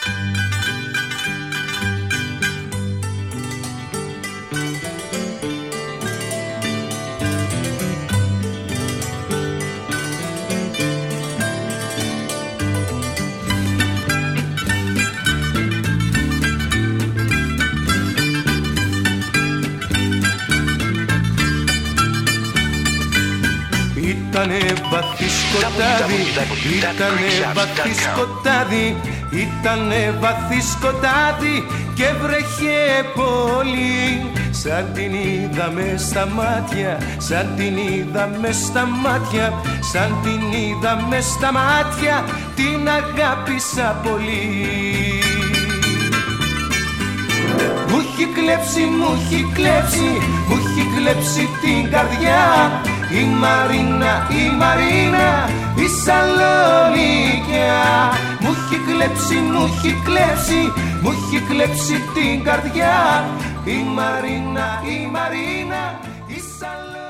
Ήτανε βαθύ σκοτάδι, ήτανε βαθύ σκοτάδι, ήτανε βαθύ σκοτάδι και βρέχε πολύ. Σαν την είδαμε στα μάτια, σαν την είδαμε στα μάτια, σαν την είδαμε στα μάτια, την αγάπησα πολύ. Μου έχει κλέψει, μου έχει κλέψει, μου έχει κλέψει την καρδιά η Μαρίνα, η Μαρίνα, η Σαλονικιά. Μου έχει κλέψει, μου έχει κλέψει, μου έχει κλέψει την καρδιά η Μαρίνα, η Μαρίνα, η Σαλονικιά.